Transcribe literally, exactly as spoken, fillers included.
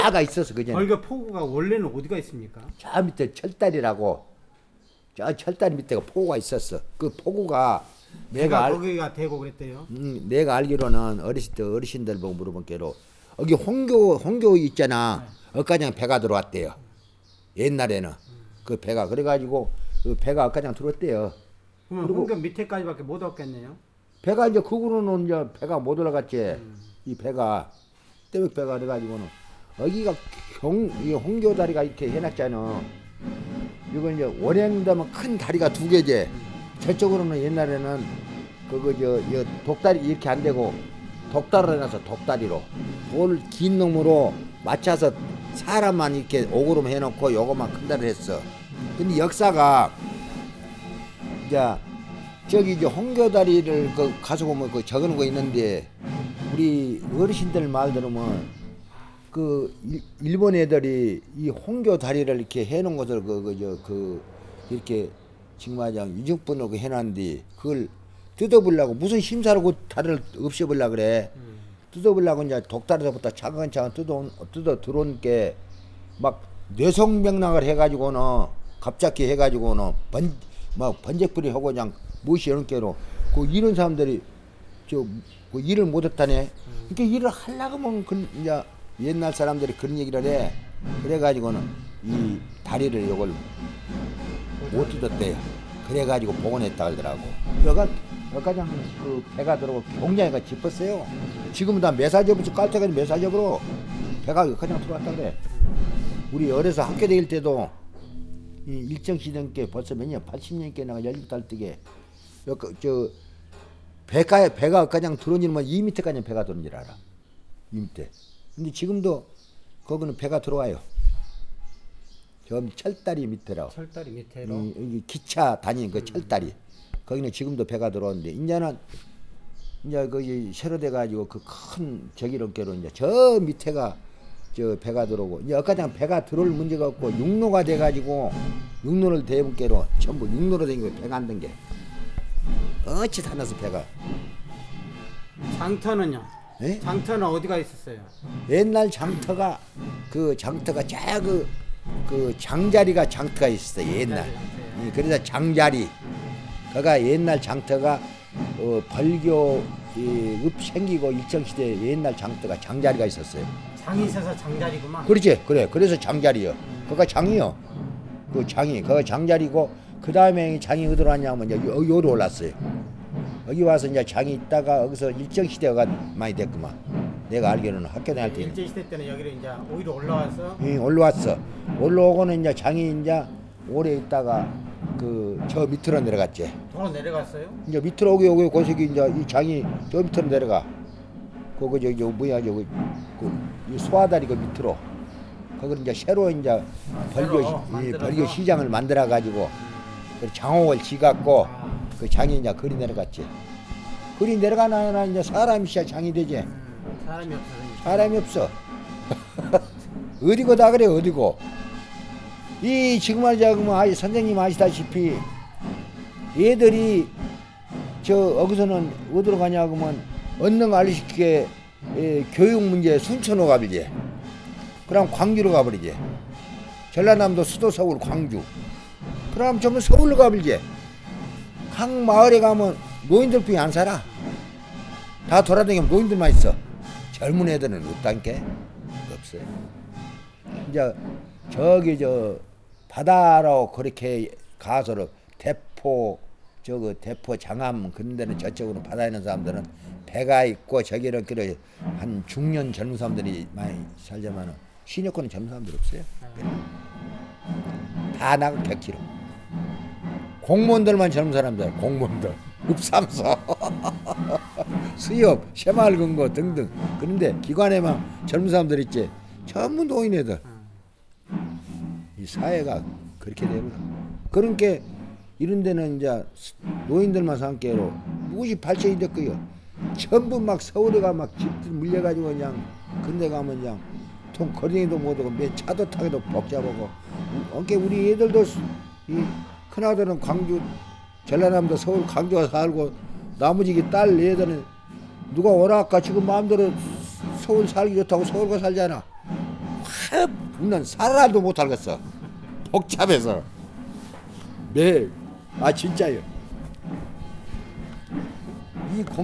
다가 있었어 그전에. 벌교 포구가 원래는 어디가 있습니까? 저 밑에 철다리라고 저 철다리 밑에가 포구가 있었어. 그 포구가 내가 내가 알, 거기가 되고 그랬대요. 음, 내가 알기로는 어르신 때 어르신들 보고 물어본 게로 여기 홍교 홍교 있잖아. 엇가장 배가 들어왔대요. 옛날에는 그 배가 그래가지고 그 배가 엇가장 들어왔대요. 그러면 그리고- 홍교 밑에까지밖에 못 왔겠네요. 배가 이제 그구로는 이제 배가 못 올라갔지. 음. 이 배가 때문에 배가 그래가지고는 여기가 경, 이 홍교다리가 이렇게 해놨잖아. 이건 이제 원행되면 큰 다리가 두 개지. 저쪽으로는 옛날에는 그거 저, 저 독다리 이렇게 안 되고 독다리로 해놔서 독다리로 돌 긴 놈으로 맞춰서 사람만 이렇게 오그름 해놓고 요거만 큰 다리를 했어. 근데 역사가 이제 저기 이제 홍교다리를 그 가서 보면 그 적은 거 있는데 우리 어르신들 말 들으면 그 일- 일본 애들이 이 홍교다리를 이렇게 해놓은 것을 그 그 저 그 이렇게 정말장 이중분으로 그 해놨는데 그걸 뜯어보려고 무슨 심사로 그 다리를 없애보려고 그래. 음. 뜯어보려고 이제 독다리서부터 차근차근 뜯어 뜯어 들어온 게 막 뇌성명락을 해가지고는 갑자기 해가지고는 번막 번쩍불이 하고 그냥 무시 이런 게로 그 이런 사람들이 저 그 일을 못했다네. 그러니까 일을 하려고 하면 그 이제 옛날 사람들이 그런 얘기를 해. 그래가지고는 이 다리를 이걸 못 뜯었대요. 그래가지고 복원했다 하더라고. 여가 여가장 그 배가 들어오고 굉장히 짚었어요. 지금은 다 메사접으로 깔때까지 메사접으로 배가 그냥 들어왔다 그래. 우리 어려서 학교 다닐 때도 이 일정 시대께 벌써 몇 년, 팔십 년께 나가 열일곱 달 뜨게 저 배가 배가 그냥 들어오면 이 미터까지 배가 들어온 줄 알아. 이 미터. 근데 지금도 거기는 배가 들어와요. 저 철다리 밑에라고. 철다리 밑에로. 이, 이 기차 다니는 그 철다리. 거기는 지금도 배가 들어오는데 이제는 이제 거기 새로 돼 가지고 그 큰 저기로께로 이제 저 밑에가 저 배가 들어오고 이제 아까장 배가 들어올 문제가 없고 육로가 돼 가지고 육로를 대분께로 전부 육로로 된 게 배가 안 된 게. 어찌 다녀서 배가. 장터는요? 예? 장터는 어디가 있었어요? 옛날 장터가 그 장터가 저그 그 장자리가 장터가 있었어 옛날. 예, 그래서 장자리. 그가 옛날 장터가 어, 벌교 이, 읍 생기고 일정시대 옛날 장터가 장자리가 있었어요. 장이 있어서 장자리구만. 그렇지, 그래. 그래서 장자리요. 그가 장이요. 그 장이, 그가 장자리고 그 다음에 장이 어디로 왔냐면 이제 여- 여기로 올랐어요. 여기 와서 이제 장이 있다가 여기서 일정시대가 많이 됐구만. 내가 알기로는 학교 다닐 때. 일제시대 때는 여기로 이제 오히려 올라와서 응, 올라왔어. 올라오고는 이제 장이 이제 오래 있다가 그 저 밑으로 내려갔지. 도로 내려갔어요? 이제 밑으로 오기 오기 고석이 이제 이 장이 저 밑으로 내려가. 그거 저기 저 뭐야 저기 그이 소화다리 그 밑으로. 거기 이제 새로 이제 벌교 새로 시- 이 만들어서? 벌교 시장을 만들어 가지고 그 장옥을 지갖고 아. 그 장이 이제 거리 내려갔지. 거리 내려가나 이제 사람이 시야 장이 되지. 음, 사람이 없어서. 사람이 없어. 어디고 다 그래 어디고. 이 지금 말자 그러면 아이 선생님 아시다시피 얘들이 저 여기서는 어디로 가냐 그러면 언능 알리시게 교육 문제 순천으로 가버리지. 그럼 광주로 가버리지. 전라남도 수도 서울 광주. 그럼 전부 서울로 가버리지. 각 마을에 가면 노인들뿐이 안 살아. 다 돌아다니면 노인들만 있어. 젊은 애들은 없다니까. 없어요. 이제 저기 저 바다로 그렇게 가서 대포 저거 대포 장암 그런 데는 저쪽으로 바다에 있는 사람들은 배가 있고 저기는 그래 한 중년 젊은 사람들이 많이 살지만은 신여권은 젊은 사람들 없어요. 다 나가 객지로. 공무원들만 젊은 사람들 공무원들 읍삼서 수협 새마을금고 등등. 그런데 기관에만 젊은 사람들 있지 전부 노인 애들. 이 사회가 그렇게 되고 그러니까 이런 데는 이제 노인들만 산게로 무엇이 발전이 됐고요. 전부 막 서울에 가 막 집들 물려가지고 그냥 근데 가면 그냥 통 거리도 못하고 몇 차도 타기도 복잡하고 어깨 우리 애들도 이 큰아들은 광주 전라남도 서울 광주가 살고 나머지 딸 애들은 누가 오라까 지금 마음대로 서울 살기 좋다고 서울 가 살잖아. 아, 난 살아도 못 살겠어. 복잡해서. 매일. 아 진짜요. 이